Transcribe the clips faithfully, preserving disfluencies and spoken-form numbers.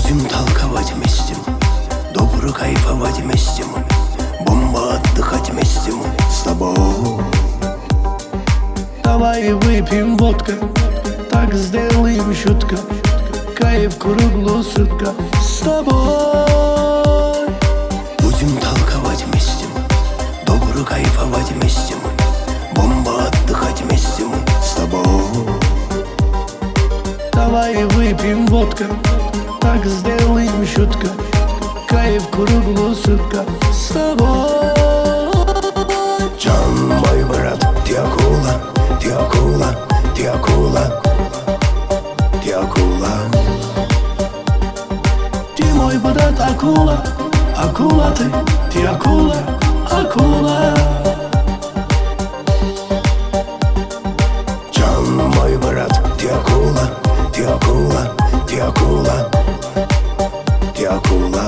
Будем толковать вместе мы, добро кайфовать вместе мы, бомба отдыхать вместе мы с тобой. Давай выпьем водка, так сделаем шутка, кайф круглосутка с тобой. Будем толковать вместе мы, добро кайфовать вместе мы, бомба отдыхать вместе мы с тобой. Давай выпьем водка, так сделаем шутка, кайф круглосутка с тобой. Джан, мой брат, ты акула, ты акула, ты акула, ты акула. Ты мой брат акула, акула ты, ты акула, акула. Джан, мой брат, ты акула, ты акула, ты акула, ты акула.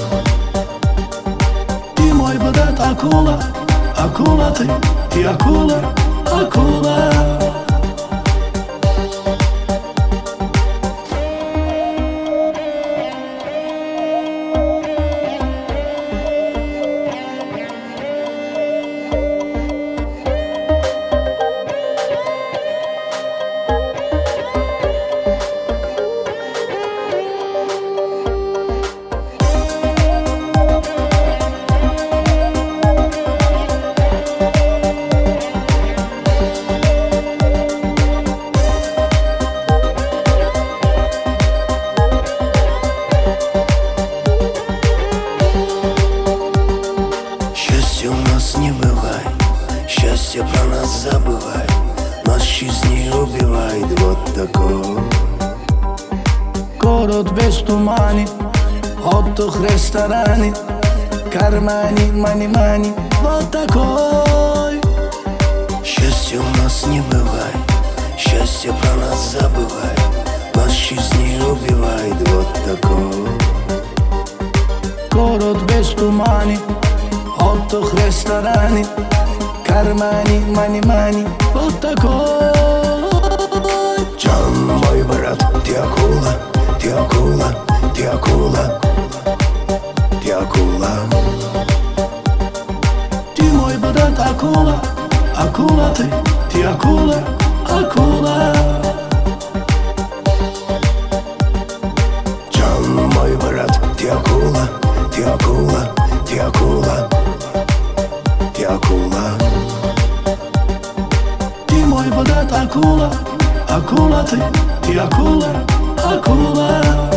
Ты мой брат акула, акула ты, ты акула, акула. Счастья у нас не бывает, счастье про нас забывай, нас жизнь не убивает, вот такой. Город весь в тумане, отдых в ресторане, кармане, мани-мани, вот такой. Счастья у нас не бывает, счастье про нас забывай, нас жизнь не убивает, вот такой. Город весь в тумане, отдых в ресторане, кармане, мани-мани, вот такой. Джан, мой брат, ты акула, ты акула, ты акула, ты акула. Ты мой брат акула, акула ты, ты акула, акула. Джан, мой брат, ты акула, ты акула, ты акула, ты акула. Ты мой брат акула, акула ты, ты акула, акула.